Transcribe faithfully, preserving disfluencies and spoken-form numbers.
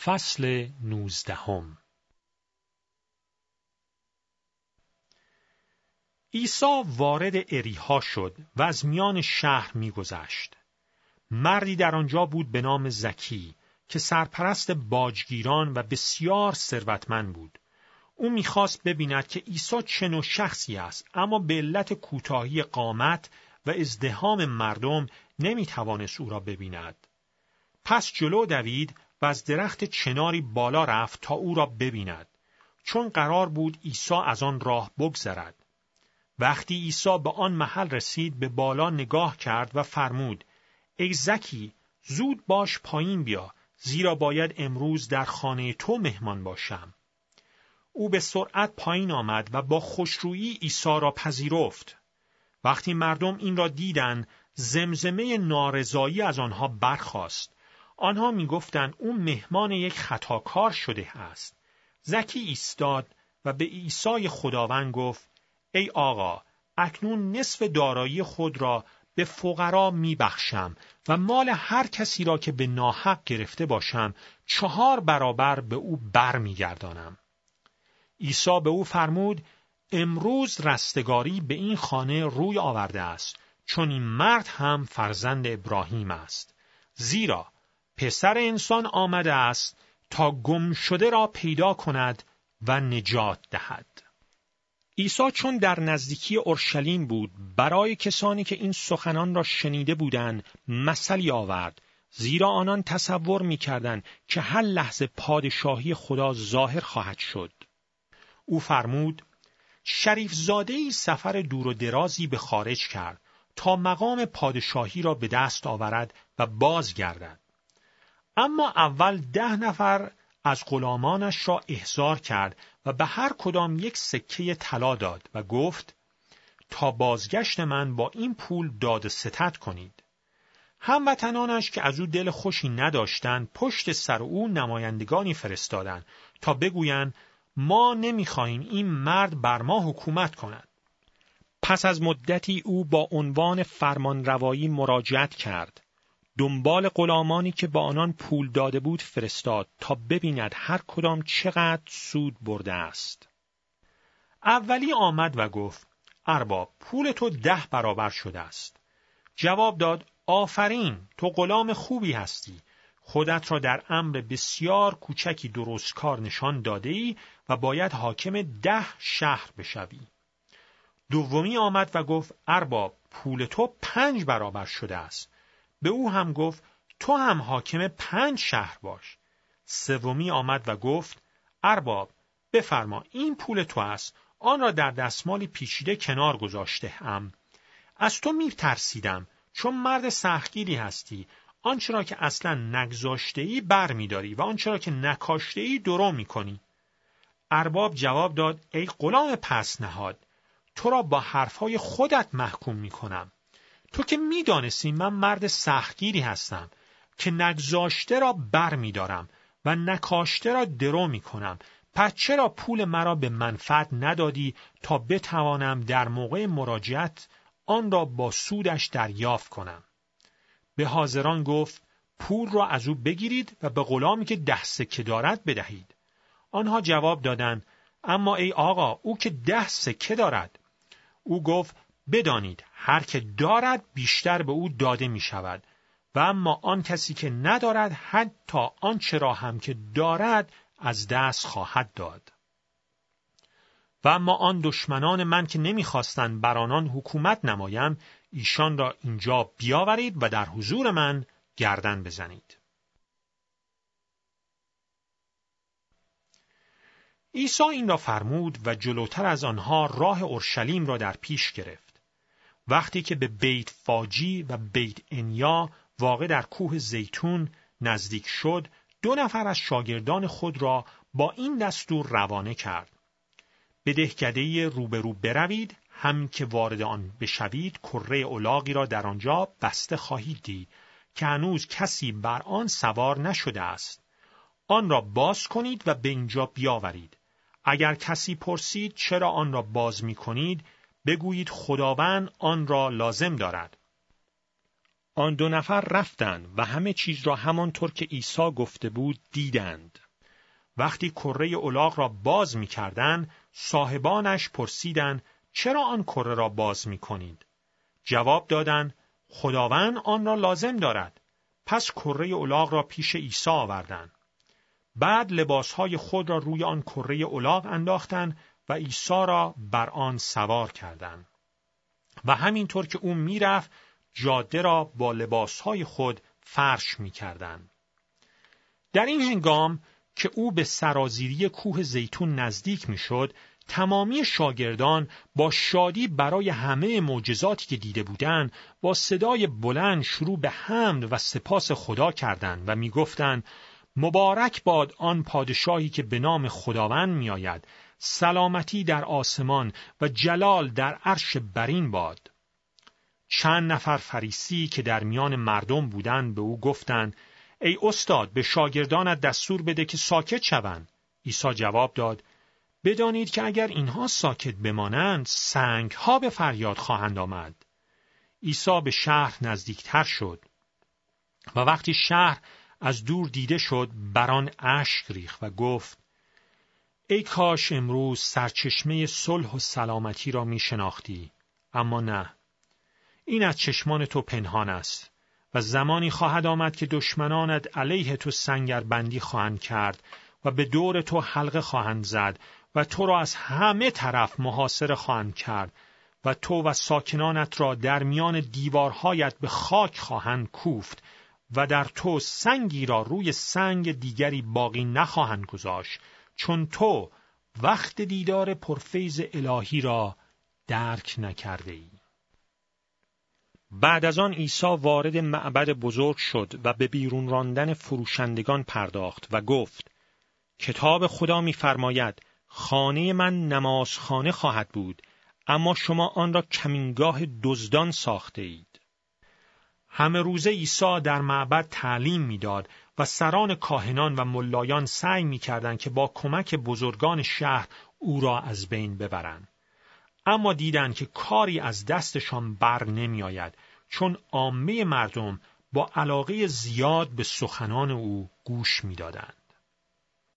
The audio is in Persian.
فصل نوزدهم. عیسی وارد اریحا شد و از میان شهر می‌گذشت. مردی در آنجا بود به نام زکی که سرپرست باجگیران و بسیار ثروتمند بود. او می‌خواست ببیند که عیسی چه نوع شخصی است، اما به علت کوتاهی قامت و ازدحام مردم نمی‌توانست او را ببیند. پس جلو دوید و از درخت چناری بالا رفت تا او را ببیند، چون قرار بود عیسی از آن راه بگذرد. وقتی عیسی به آن محل رسید به بالا نگاه کرد و فرمود: ای زکی، زود باش پایین بیا، زیرا باید امروز در خانه تو مهمان باشم. او به سرعت پایین آمد و با خوشرویی عیسی را پذیرفت. وقتی مردم این را دیدند، زمزمه نارضایی از آنها برخاست. آنها می‌گفتند او مهمان یک خطاکار شده است. زکی ایستاد و به عیسی خداوند گفت: ای آقا، اکنون نصف دارایی خود را به فقرا میبخشم و مال هر کسی را که به ناحق گرفته باشم چهار برابر به او بر میگردانم. عیسی به او فرمود: امروز رستگاری به این خانه روی آورده است، چون این مرد هم فرزند ابراهیم است. زیرا پسر انسان آمده است تا گم شده را پیدا کند و نجات دهد. عیسی چون در نزدیکی اورشلیم بود، برای کسانی که این سخنان را شنیده بودند مثلی آورد، زیرا آنان تصور می‌کردند که هر لحظه پادشاهی خدا ظاهر خواهد شد. او فرمود: شریف زاده‌ای سفر دور و درازی به خارج کرد تا مقام پادشاهی را به دست آورد و بازگردد. اما اول ده نفر از غلامانش را احضار کرد و به هر کدام یک سکه طلا داد و گفت: تا بازگشت من با این پول داد و ستد کنید. هموطنانش که از او دل خوشی نداشتند پشت سر او نمایندگانی فرستادند تا بگویند: ما نمی‌خواهیم این مرد بر ما حکومت کند. پس از مدتی او با عنوان فرمانروایی مراجعت کرد. دنبال غلامانی که با آنان پول داده بود فرستاد تا ببیند هر کدام چقدر سود برده است. اولی آمد و گفت: ارباب، پول تو ده برابر شده است. جواب داد: آفرین، تو غلام خوبی هستی. خودت را در امر بسیار کوچکی درست کار نشان داده ای و باید حاکم ده شهر بشوی. دومی آمد و گفت: ارباب، پول تو پنج برابر شده است. به او هم گفت: تو هم حاکم پنج شهر باش. سومی آمد و گفت: ارباب، بفرما، این پول تو است. آن را در دستمالی پیچیده کنار گذاشته ام. از تو می ترسیدم، چون مرد سختگیری هستی. آنچه را که اصلا نگذاشته ای بر می داری و آنچه را که نکاشته ای درو می کنی. ارباب جواب داد: ای غلام پست نهاد، تو را با حرفهای خودت محکوم می کنم. تو که می دانستی من مرد سختگیری هستم که نگذاشته را بر می دارم و نکاشته را درو می کنم. پس چرا پول مرا به منفعت ندادی تا بتوانم در موقع مراجعت آن را با سودش دریافت کنم؟ به حاضران گفت: پول را از او بگیرید و به غلامی که ده سکه دارد بدهید. آنها جواب دادند: اما ای آقا، او که ده سکه دارد. او گفت: بدانید هر که دارد بیشتر به او داده می شود و اما آن کسی که ندارد حتی آنچه را هم که دارد از دست خواهد داد. و اما آن دشمنان من که نمی‌خواستند بر آنان حکومت نمایم، ایشان را اینجا بیاورید و در حضور من گردن بزنید. عیسی این را فرمود و جلوتر از آنها راه اورشلیم را در پیش گرفت. وقتی که به بیت فاجی و بیت انیا واقع در کوه زیتون نزدیک شد، دو نفر از شاگردان خود را با این دستور روانه کرد: به دهکده روبرو بروید، همین که وارد آن بشوید کره الاغی را در آنجا بسته خواهید دید که هنوز کسی بر آن سوار نشده است. آن را باز کنید و به اینجا بیاورید. اگر کسی پرسید چرا آن را باز می کنید، بگویید خداوند آن را لازم دارد. آن دو نفر رفتند و همه چیز را همانطور که عیسی گفته بود دیدند. وقتی کره الاغ را باز می کردن، صاحبانش پرسیدند چرا آن کره را باز می کنید؟ جواب دادند خداوند آن را لازم دارد. پس کره الاغ را پیش عیسی آوردند. بعد لباسهای خود را روی آن کره الاغ انداختند و عیسی را بر آن سوار کردند. و همینطور که او میرفت جاده را با لباسهای خود فرش می‌کردند. در این هنگام که او به سرازیری کوه زیتون نزدیک می‌شد، تمامی شاگردان با شادی برای همه معجزاتی که دیده بودند با صدای بلند شروع به حمد و سپاس خدا کردند و می‌گفتند مبارک باد آن پادشاهی که به نام خداوند می‌آید، سلامتی در آسمان و جلال در عرش برین باد. چند نفر فریسی که در میان مردم بودند به او گفتند ای استاد به شاگردانت دستور بده که ساکت شوند. عیسی جواب داد بدانید که اگر اینها ساکت بمانند سنگ‌ها به فریاد خواهند آمد. عیسی به شهر نزدیکتر شد و وقتی شهر از دور دیده شد بر آن اشک ریخت و گفت ای کاش امروز سرچشمه صلح و سلامتی را می شناختی، اما نه، این از چشمان تو پنهان است و زمانی خواهد آمد که دشمنانت علیه تو سنگربندی خواهند کرد و به دور تو حلقه خواهند زد و تو را از همه طرف محاصره خواهند کرد و تو و ساکنانت را در میان دیوارهایت به خاک خواهند کوفت و در تو سنگی را روی سنگ دیگری باقی نخواهند گذاشت، چون تو وقت دیدار پرفیض الهی را درک نکرده ای. بعد از آن عیسی وارد معبد بزرگ شد و به بیرون راندن فروشندگان پرداخت و گفت کتاب خدا می‌فرماید خانه من نمازخانه خواهد بود، اما شما آن را کمینگاه دزدان ساخته اید. همه روزه عیسی در معبد تعلیم می‌داد و سران کاهنان و ملایان سعی می‌کردند که با کمک بزرگان شهر او را از بین ببرند. اما دیدند که کاری از دستشان بر نمی‌آید، چون عامه مردم با علاقه زیاد به سخنان او گوش می‌دادند.